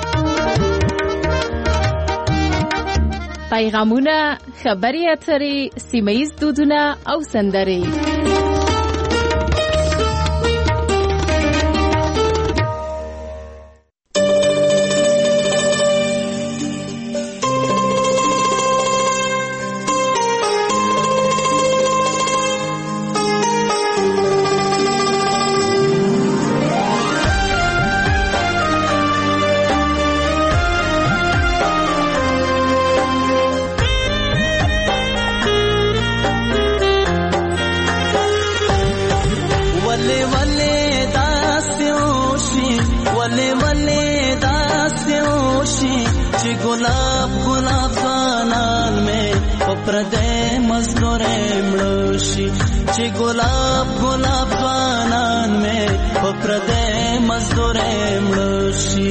پیغامونه، خبري اترې، سیمه‌ییز دودونه او سندرې. गुलाब गुलाब ځوانان مې په پردې مزدورې مړوشي چې ګلاب ګلاب ځوانان مې په پردې مزدورې مړوشي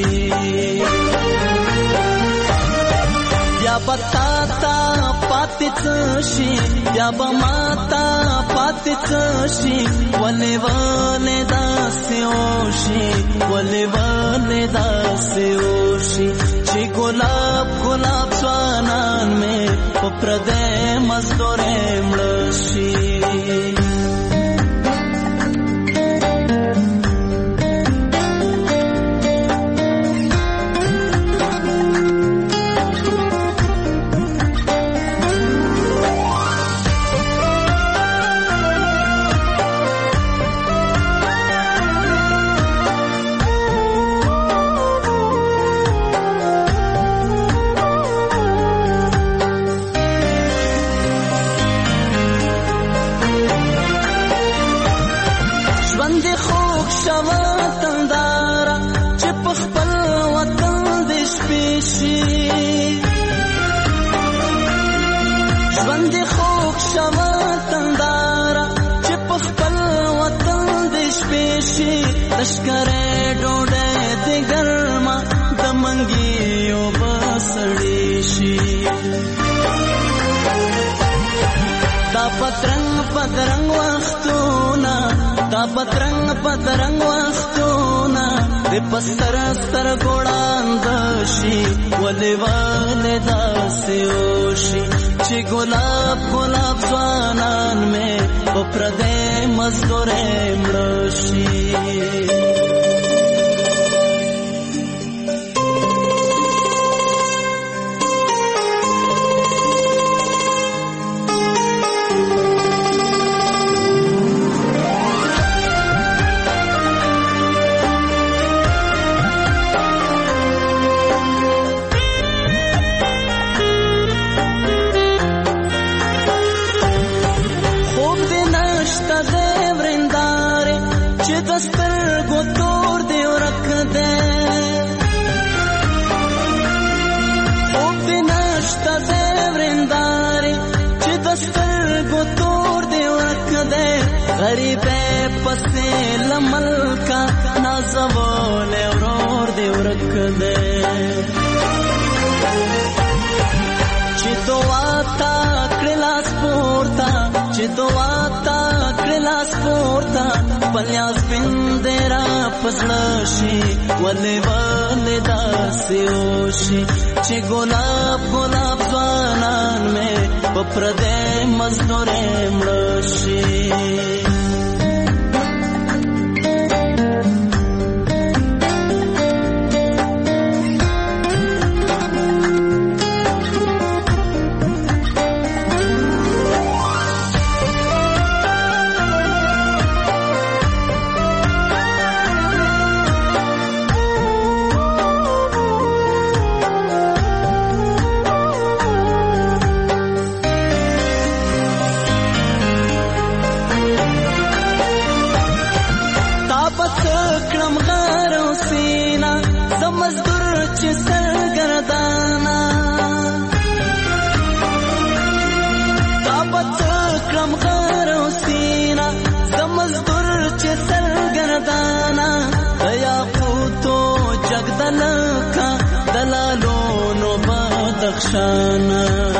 یا بتا تا پاتې شي یا بماتا پاتې شي ولې ولې داسې وشي ولې ولې داسې وشي چې ګلاب ګلاب ځوانان مې په پردې مزدورې مړوشي لشکره ډوډۍ د ګرما د منګیو بسړې شي دا پترنګ پترنګ وختونه دا پترنګ پترنګ وختونه د پستر ستر ګوړاند شي ولې ولې داسې وشي چې ګلاب ګلاب ځوانان مې په پردې مزدورې مړوشي خوب دې نشته دې ورندا دسترګو تور دی ورک دی غریبې پسې لملکا نازول ورور دی ورک دی چې دعا تا کړلاس پورتا چې دعا تا کړلاس پورتا پلیاس بندرا پسلشي ولې ولې داسې وشي چې ګلاب ګلاب ځوانان مې په پردې مزدورې مړه شي شانا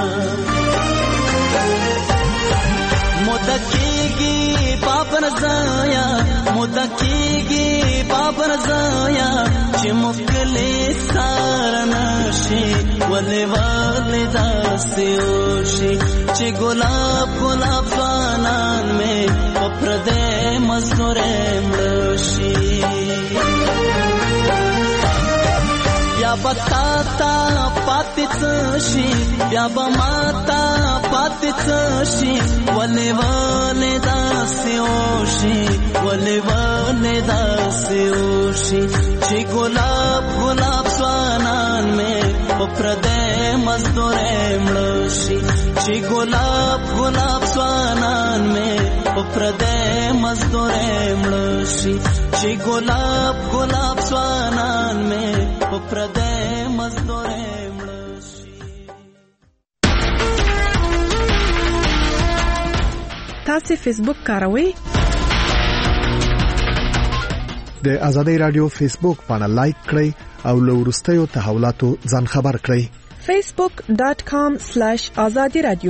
مدکیگی پاپن زایا مدکیگی پاپن زایا چی مفکلی سارنشی ولی والی داستی اوشی چی گلاب گلاب زوانان میں پپردے مزدور ملوشی یا بتاتا پاتڅشي یا بماتا پاتڅشي ولې ولې داسې وشي ولې ولې داسې وشي چې ګلاب ګلاب ځوانان مې په پردې مزدورې مړه شي چې ګلاب ګلاب ځوانان مې په پردې مزدورې مړه شي چې ګلاب ګلاب ځوانان مې په پردې مزدورې مړه شي. تاسو فیسبوک کاروئ؟ د ازادي رادیو فیسبوک باندې لایک کړئ او له وروستیو تحولاتو ځان خبر کړئ. facebook.com/azadi radio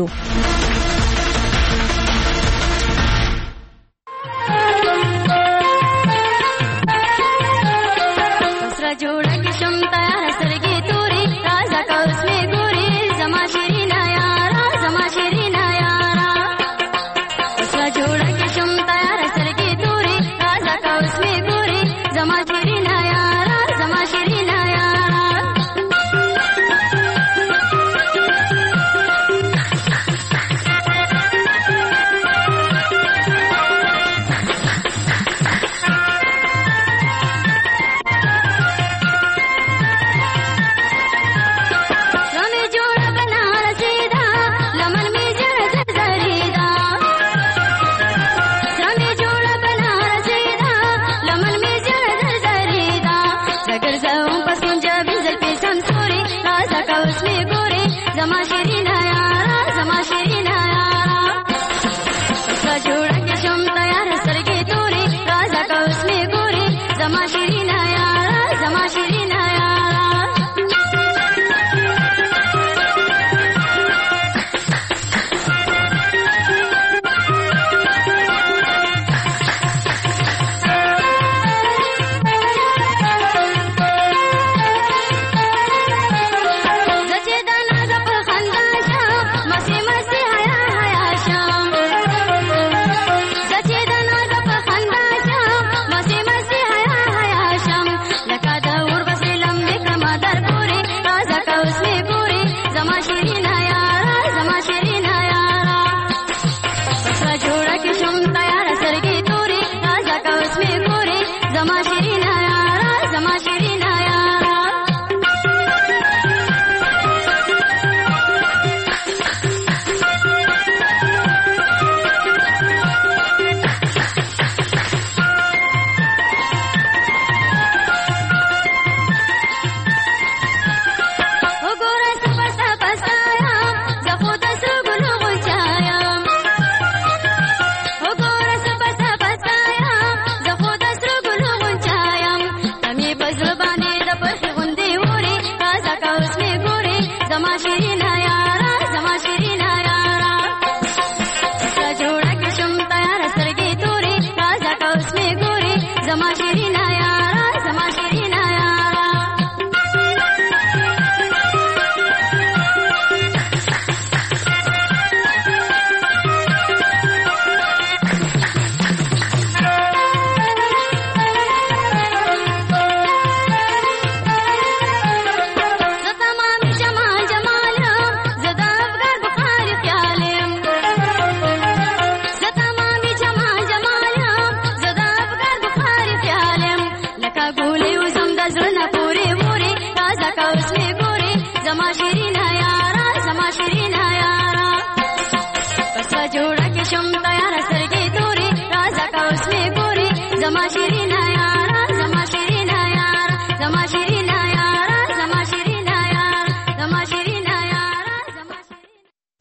شم